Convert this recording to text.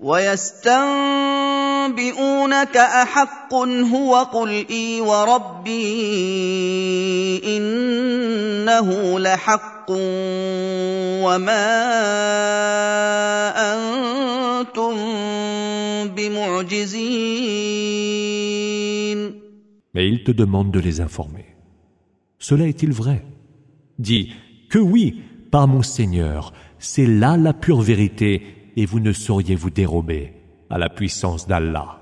ويستنبئونك أحق هو قل إي وربي إنه لحق وما أنتم بمعجزين. Mais ils te demandent de les informer. Cela est-il vrai? Dis que oui, par mon Seigneur, c'est là la pure vérité et vous ne sauriez vous dérober à la puissance d'Allah.